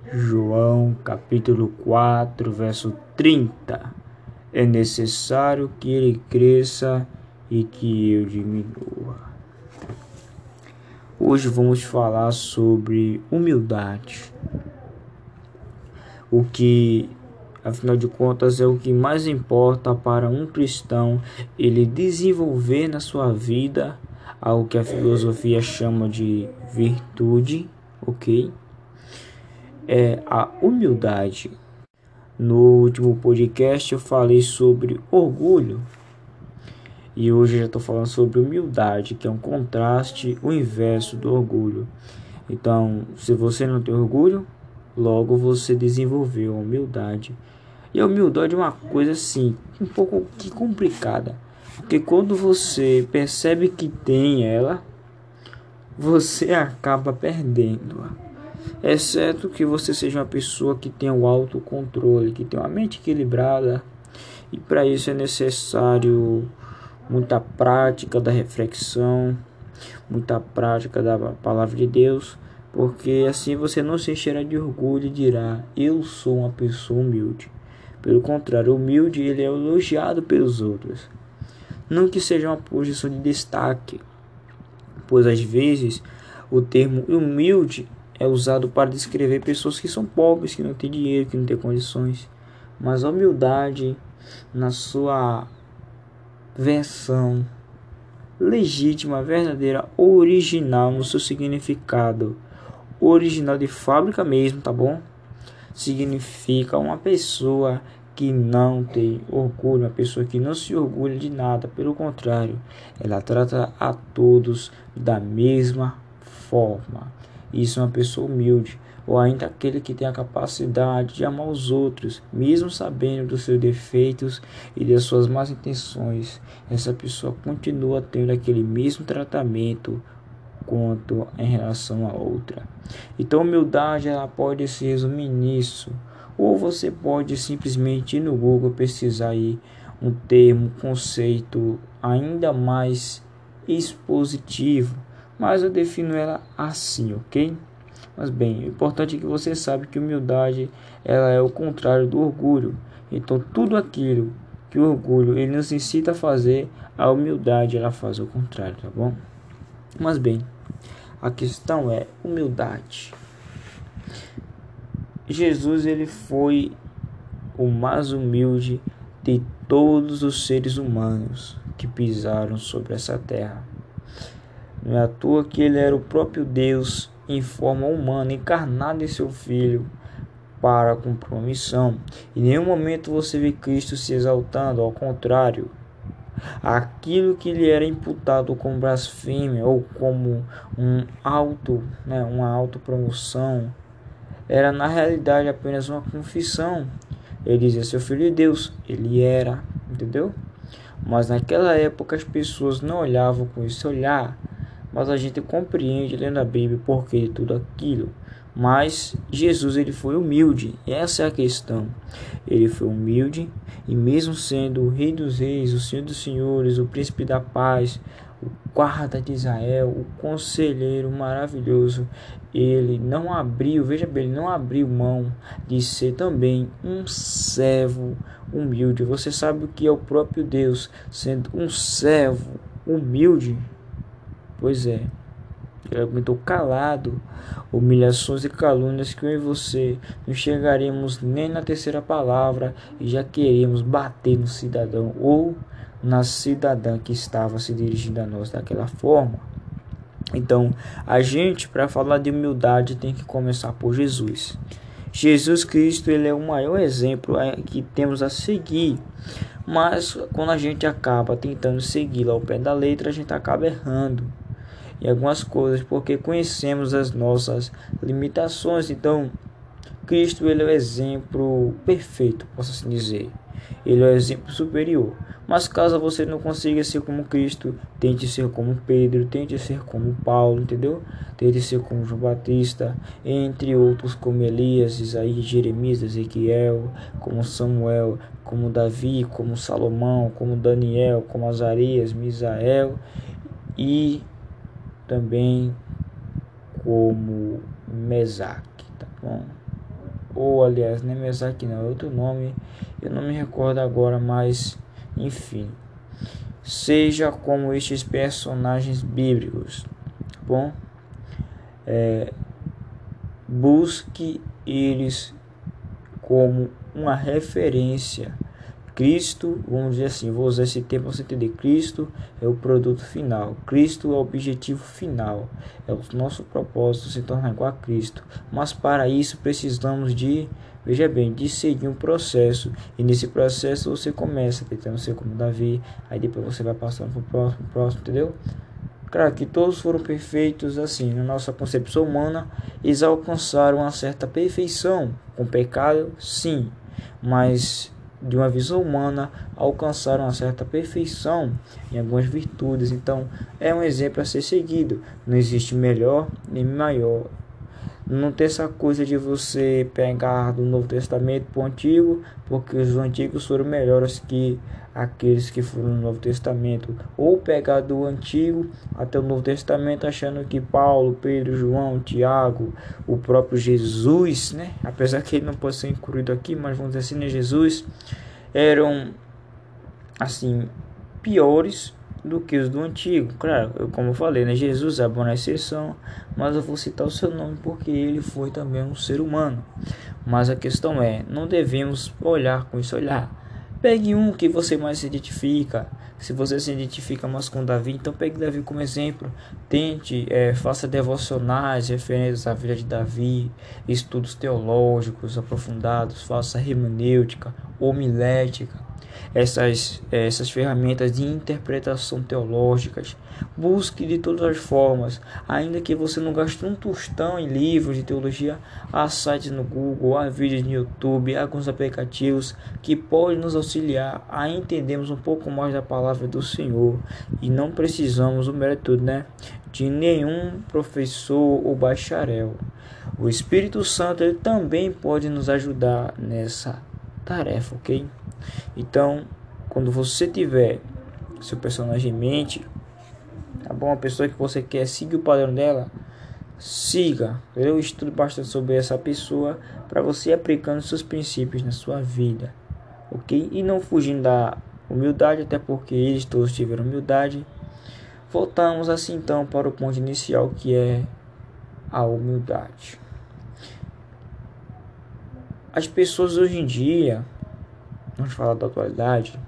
João capítulo 4, verso 30. É necessário que ele cresça e que eu diminua. Hoje vamos falar sobre humildade. O que, afinal de contas, é o que mais importa para um cristão, ele desenvolver na sua vida algo que a filosofia chama de virtude, ok? É a humildade. No último podcast eu falei sobre orgulho e hoje eu já estou falando sobre humildade, que é um contraste, o inverso do orgulho. Então, se você não tem orgulho, logo você desenvolveu a humildade. E a humildade é uma coisa assim, um pouco que complicada, porque quando você percebe que tem ela, você acaba perdendo-a. Exceto que você seja uma pessoa que tenha o autocontrole, que tenha uma mente equilibrada, e para isso é necessário muita prática da reflexão, muita prática da palavra de Deus, porque assim você não se encherá de orgulho e dirá: eu sou uma pessoa humilde. Pelo contrário, humilde ele é elogiado pelos outros, não que seja uma posição de destaque, pois às vezes o termo humilde é usado para descrever pessoas que são pobres, que não têm dinheiro, que não têm condições. Mas a humildade, na sua versão legítima, verdadeira, original, no seu significado original de fábrica mesmo, tá bom? Significa uma pessoa que não tem orgulho, uma pessoa que não se orgulha de nada, pelo contrário, ela trata a todos da mesma forma. Isso é uma pessoa humilde, ou ainda aquele que tem a capacidade de amar os outros, mesmo sabendo dos seus defeitos e das suas más intenções. Essa pessoa continua tendo aquele mesmo tratamento quanto em relação a outra. Então, humildade ela pode se resumir nisso, ou você pode simplesmente ir no Google pesquisar aí um termo, conceito ainda mais expositivo, mas eu defino ela assim, ok? Mas bem, o importante é que você sabe que humildade ela é o contrário do orgulho. Então tudo aquilo que o orgulho ele nos incita a fazer, a humildade ela faz o contrário, tá bom? Mas bem, a questão é humildade. Jesus ele foi o mais humilde de todos os seres humanos que pisaram sobre essa terra. Não é à toa que ele era o próprio Deus em forma humana, encarnado em seu Filho para cumprir uma missão. Em nenhum momento você vê Cristo se exaltando, ao contrário. Aquilo que lhe era imputado como blasfêmia ou como uma autopromoção, era na realidade apenas uma confissão. Ele dizia ser filho de Deus, ele era, entendeu? Mas naquela época as pessoas não olhavam com esse olhar, mas a gente compreende lendo a Bíblia porque de tudo aquilo. Mas Jesus ele foi humilde, essa é a questão. Ele foi humilde e mesmo sendo o Rei dos Reis, o Senhor dos Senhores, o Príncipe da Paz, o guarda de Israel, o conselheiro maravilhoso, ele não abriu, veja bem, ele não abriu mão de ser também um servo humilde. Você sabe o que é o próprio Deus sendo um servo humilde? Pois é, ele aguentou calado humilhações e calúnias que eu e você não chegaremos nem na terceira palavra e já queremos bater no cidadão ou na cidadã que estava se dirigindo a nós daquela forma. Então, a gente, para falar de humildade, tem que começar por Jesus. Jesus Cristo, ele é o maior exemplo que temos a seguir. Mas quando a gente acaba tentando segui-lo ao pé da letra, a gente acaba errando em algumas coisas, porque conhecemos as nossas limitações. Então, Cristo ele é o exemplo perfeito, posso assim dizer. Ele é o exemplo superior. Mas caso você não consiga ser como Cristo, tente ser como Pedro, tente ser como Paulo, entendeu? Tente ser como João Batista, entre outros como Elias, Isaías, Jeremias, Ezequiel, como Samuel, como Davi, como Salomão, como Daniel, como Azarias, Misael e também como Mesaque, tá bom? ou aliás, não é Mesaque não, é outro nome, eu não me recordo agora, mas enfim. Seja como estes personagens bíblicos, tá bom? Busque eles como uma referência. Cristo, vamos dizer assim, vou usar esse termo para você entender. Cristo é o produto final, Cristo é o objetivo final, é o nosso propósito se tornar igual a Cristo. Mas para isso precisamos de, veja bem, de seguir um processo. E nesse processo você começa tentando ser como Davi, aí depois você vai passando para o próximo, entendeu? Claro que todos foram perfeitos assim, na nossa concepção humana, eles alcançaram uma certa perfeição. Com pecado, sim, mas de uma visão humana alcançaram uma certa perfeição em algumas virtudes. Então é um exemplo a ser seguido. Não existe melhor nem maior. Não tem essa coisa de você pegar do Novo Testamento para o Antigo, porque os antigos foram melhores que aqueles que foram no Novo Testamento, ou pegar do Antigo até o Novo Testamento achando que Paulo, Pedro, João, Tiago, o próprio Jesus, né? Apesar que ele não pode ser incluído aqui, mas vamos dizer assim, né? Jesus eram assim piores do que os do Antigo. Claro, como eu falei, né? Jesus é a boa exceção, mas eu vou citar o seu nome porque ele foi também um ser humano. Mas a questão é, não devemos olhar com esse olhar. Pegue um que você mais se identifica. Se você se identifica mais com Davi, então pegue Davi como exemplo. Tente, faça devocionais referentes à vida de Davi, estudos teológicos aprofundados, faça hermenêutica, homilética, essas ferramentas de interpretação teológicas. Busque de todas as formas, ainda que você não gaste um tostão em livros de teologia, há sites no Google, há vídeos no YouTube, há alguns aplicativos que podem nos auxiliar a entendermos um pouco mais da palavra do Senhor. E não precisamos, o mérito, né, de nenhum professor ou bacharel. O Espírito Santo ele também pode nos ajudar nessa tarefa, ok? Então, quando você tiver seu personagem em mente, tá bom? A pessoa que você quer seguir o padrão dela, siga. Eu estudo bastante sobre essa pessoa para você ir aplicando seus princípios na sua vida, ok? E não fugindo da humildade, até porque eles todos tiveram humildade. Voltamos assim então para o ponto inicial, que é a humildade. As pessoas hoje em dia, vamos falar da atualidade,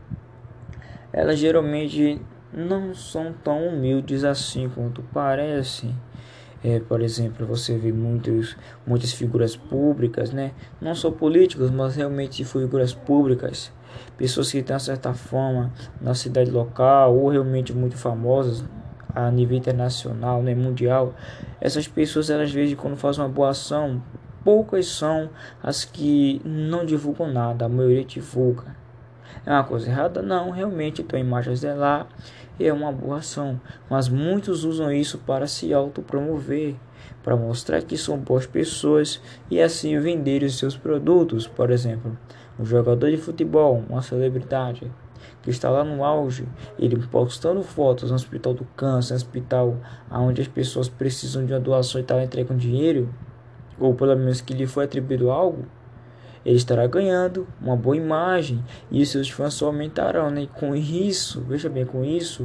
elas geralmente não são tão humildes assim quanto parecem. Por exemplo, você vê muitas figuras públicas, né? Não só políticos, mas realmente figuras públicas, pessoas que têm uma certa fama na cidade local ou realmente muito famosas a nível internacional, né, mundial. Essas pessoas, elas às vezes, quando fazem uma boa ação, poucas são as que não divulgam nada, a maioria divulga. É uma coisa errada? Não, realmente tua imagem zelar é uma boa ação, mas muitos usam isso para se autopromover, para mostrar que são boas pessoas e assim vender os seus produtos. Por exemplo, um jogador de futebol, uma celebridade que está lá no auge, ele postando fotos no hospital do câncer, no hospital onde as pessoas precisam de uma doação e está entregando dinheiro, ou pelo menos que lhe foi atribuído algo, ele estará ganhando uma boa imagem e seus fãs só aumentarão, né? E com isso, veja bem, com isso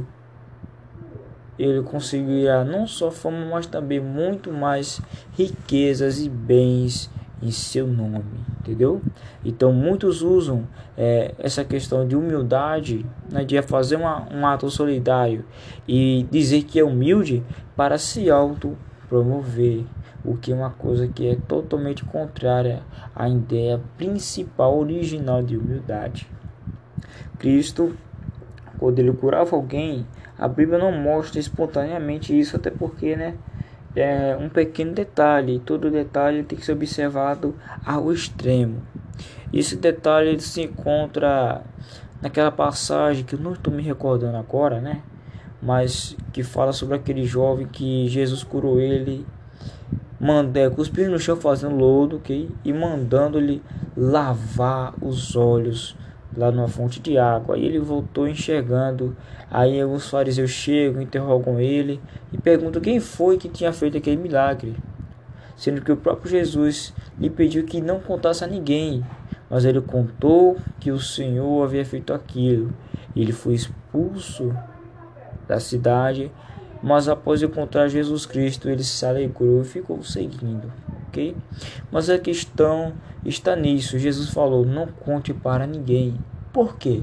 ele conseguirá não só fama, mas também muito mais riquezas e bens em seu nome, entendeu? Então muitos usam essa questão de humildade, né, de fazer um ato solidário e dizer que é humilde para se autopromover, o que é uma coisa que é totalmente contrária à ideia principal original de humildade. Cristo, quando ele curava alguém, a Bíblia não mostra espontaneamente isso, até porque, né, é um pequeno detalhe, todo detalhe tem que ser observado ao extremo. Esse detalhe ele se encontra naquela passagem que eu não estou me recordando agora, né, mas que fala sobre aquele jovem que Jesus curou ele, cuspindo no chão fazendo lodo, okay? E mandando-lhe lavar os olhos lá numa fonte de água. Aí ele voltou enxergando. Aí os fariseus chegam, interrogam ele e perguntam quem foi que tinha feito aquele milagre. sendo que o próprio Jesus lhe pediu que não contasse a ninguém, mas ele contou que o Senhor havia feito aquilo. Ele foi expulso da cidade, mas após encontrar Jesus Cristo, ele se alegrou e ficou seguindo, ok? Mas a questão está nisso. Jesus falou: não conte para ninguém. Por quê?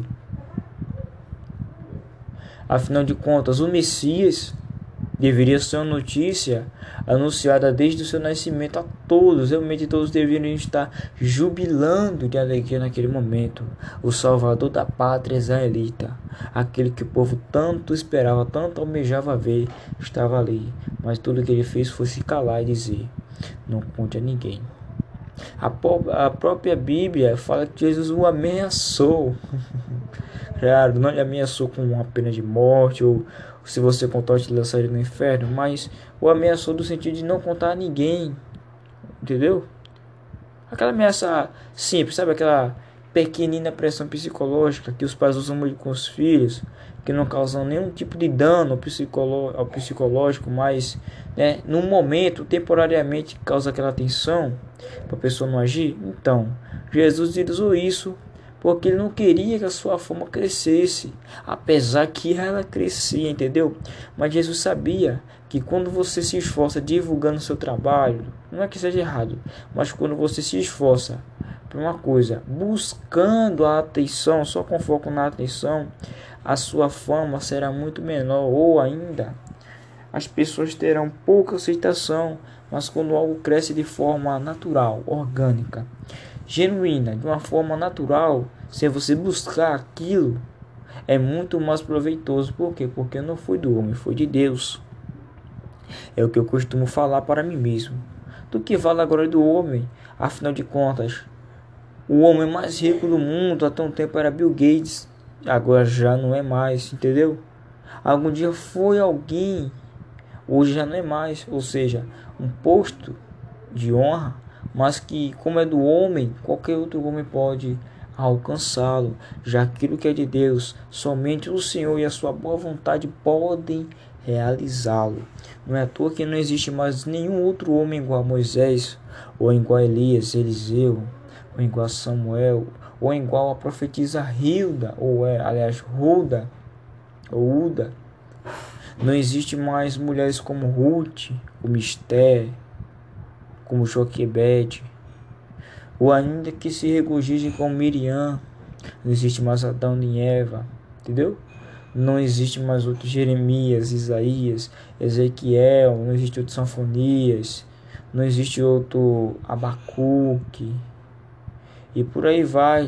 Afinal de contas, o Messias deveria ser uma notícia anunciada desde o seu nascimento a todos. Realmente todos deveriam estar jubilando de alegria naquele momento. O Salvador da pátria israelita, aquele que o povo tanto esperava, tanto almejava ver, estava ali. Mas tudo que ele fez foi se calar e dizer: não conte a ninguém. A própria Bíblia fala que Jesus o ameaçou. Claro, não lhe ameaçou com uma pena de morte, ou se você contar, te lançaria no inferno, mas o ameaçou no sentido de não contar a ninguém, entendeu? Aquela ameaça simples, sabe? Aquela pequenina pressão psicológica que os pais usam muito com os filhos, que não causam nenhum tipo de dano ao psicológico, mas, né, no momento, temporariamente, causa aquela tensão para a pessoa não agir. Então, Jesus usou isso porque ele não queria que a sua fama crescesse, apesar que ela crescia, entendeu? Mas Jesus sabia que quando você se esforça divulgando seu trabalho, não é que seja errado, mas quando você se esforça por uma coisa, buscando a atenção, só com foco na atenção, a sua fama será muito menor, ou ainda as pessoas terão pouca aceitação. Mas quando algo cresce de forma natural, orgânica, genuína, de uma forma natural, sem você buscar aquilo, é muito mais proveitoso. Por quê? Porque não foi do homem, foi de Deus. É o que eu costumo falar para mim mesmo. Do que vale a glória do homem? Afinal de contas, o homem mais rico do mundo até um tempo era Bill Gates, agora já não é mais, entendeu? Algum dia foi alguém, hoje já não é mais. Ou seja, um posto de honra, mas que, como é do homem, qualquer outro homem pode alcançá-lo. Já aquilo que é de Deus, somente o Senhor e a sua boa vontade podem realizá-lo. Não é à toa que não existe mais nenhum outro homem igual a Moisés, ou igual a Elias, Eliseu, ou igual a Samuel, ou igual a profetisa Hilda, Ruda, ou Uda. Não existe mais mulheres como Ruth, como Esther, como Joquebede, ou ainda que se regozijem com Miriam. Não existe mais Adão nem Eva, entendeu? Não existe mais outro Jeremias, Isaías, Ezequiel, não existe outro Sanfonias, não existe outro Abacuque, e por aí vai,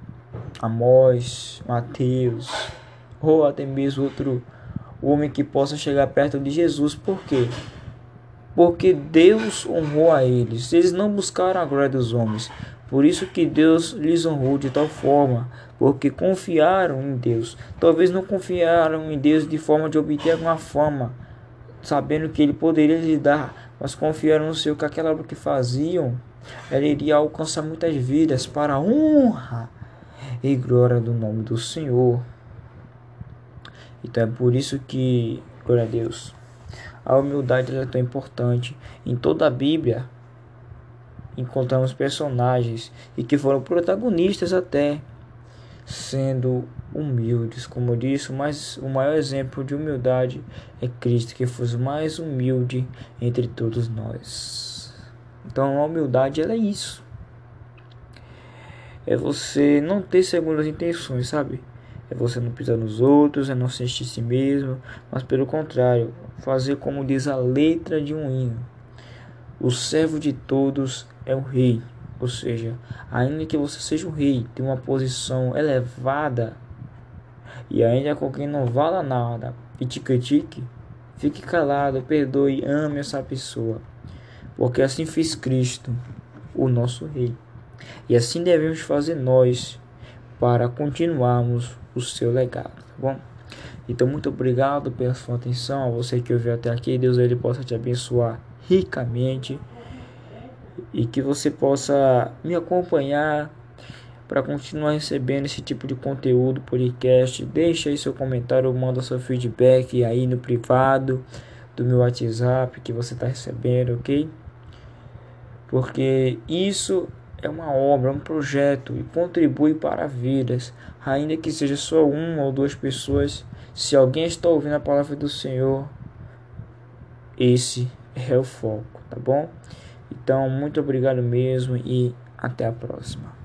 Amós, Mateus, ou até mesmo outro homem que possa chegar perto de Jesus. Por quê? Porque Deus honrou a eles. Eles não buscaram a glória dos homens. Por isso que Deus lhes honrou de tal forma, porque confiaram em Deus. Talvez não confiaram em Deus de forma de obter alguma fama, sabendo que Ele poderia lhes dar, mas confiaram no Senhor que aquela obra que faziam, ela iria alcançar muitas vidas para a honra e glória do nome do Senhor. Então é por isso que, glória a Deus, a humildade é tão importante. Em toda a Bíblia encontramos personagens e que foram protagonistas até sendo humildes, como eu disse, mas o maior exemplo de humildade é Cristo, que foi o mais humilde entre todos nós. Então a humildade, ela é isso. É você não ter segundas intenções, sabe? É você não pisar nos outros, é não ser de si mesmo, mas pelo contrário, fazer como diz a letra de um hino: o servo de todos é o rei. Ou seja, ainda que você seja um rei, tem uma posição elevada, e ainda com quem não vala nada e te critique, fique calado, perdoe, ame essa pessoa, porque assim fez Cristo, o nosso rei. E assim devemos fazer nós para continuarmos o seu legado, tá bom? Então, muito obrigado pela sua atenção, a você que ouviu até aqui. Deus ele possa te abençoar ricamente e que você possa me acompanhar para continuar recebendo esse tipo de conteúdo, podcast. Deixa aí seu comentário, manda seu feedback aí no privado do meu WhatsApp que você está recebendo, ok? porque isso é uma obra, um projeto e contribui para vidas, ainda que seja só uma ou duas pessoas. Se alguém está ouvindo a palavra do Senhor, esse é o foco, tá bom? Então, muito obrigado mesmo e até a próxima.